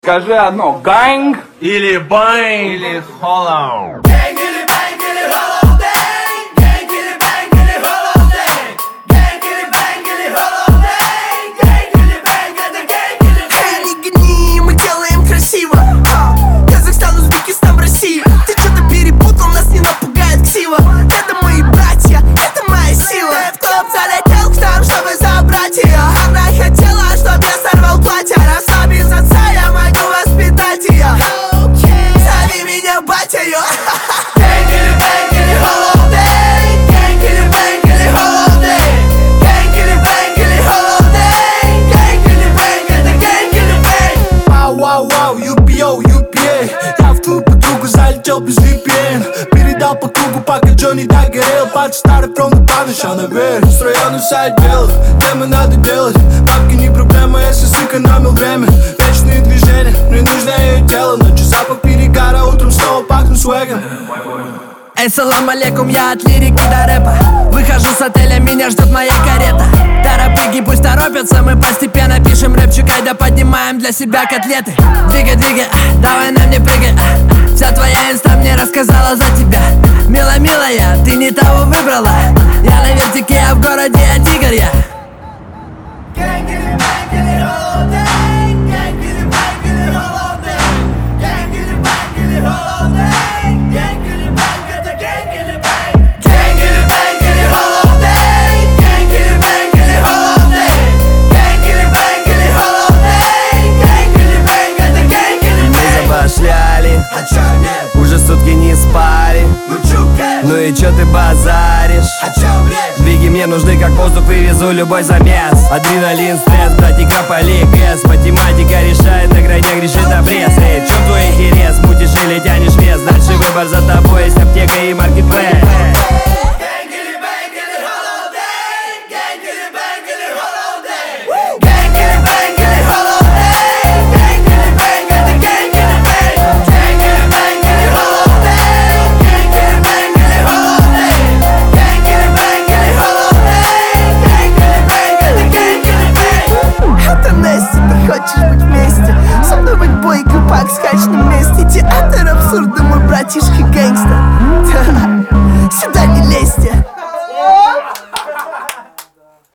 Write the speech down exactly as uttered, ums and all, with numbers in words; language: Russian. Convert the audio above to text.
Скажи одно, ганг или бэнг, или холлоу. Gang или bang или holiday. Gang или bang или holiday. Gang или bang или holiday. Gang или bang, это gang или bang. Эй, не гони, мы делаем красиво. А, Казахстан, Узбекистан, Россия. Ты что-то перепутал, нас не напугает ксива. Это мои братья, это моя сила. Ты в топ залетел к нам, чтобы забрать ее. Она хотела, чтоб я сорвал платье. Раз без отца я могу воспитать ее. Зови меня батя, ё. Gang или bang или holiday. Gang или bang или holiday. Gang или bang или holiday. Gang или bang, это gang или bang. Вау, вау, вау, ю пи о, ю пи эй. Я в твою подругу залетел без ви пи эн. Передал по кругу, пока Джонни догорел. Под старый from the punish, она верит. Строеный сайт делать, темы надо делать. Бабки не проблема, если сэкономил время. Вечные движения, мне нужно ее тело. Ночью запах перегара, утром снова пахну свегом. Эй, салам алейкум, я от лирики до рэпа. Выхожу с отеля, меня ждет моя карета. Тарапыги пусть торопятся, мы постепенно пишем рэпчик, айда поднимаем для себя котлеты. Двигай, двигай, а, давай на мне прыгай, а. Вся твоя инста мне рассказала за тебя. Мила, милая, ты не того выбрала. Я на вертике, я в городе, я тигр, я. Gang или bang или holiday. Gang или bang или holiday. Gang или bang или holiday. Gang или bang, это gang или bang. Gang или bang или holiday. Gang или bang или holiday. Gang или bang или holiday. Gang или bang, это gang или Мы bang. забашляли, А чё нет? уже сутки не спали. Ну чё, кэш? Ну и чё ты базаришь? А чё врешь? Двиги мне нужны как воздух, вывезу любой замес. Адреналин, стресс, брать игра по ликс. Математика решает, на гранях решает.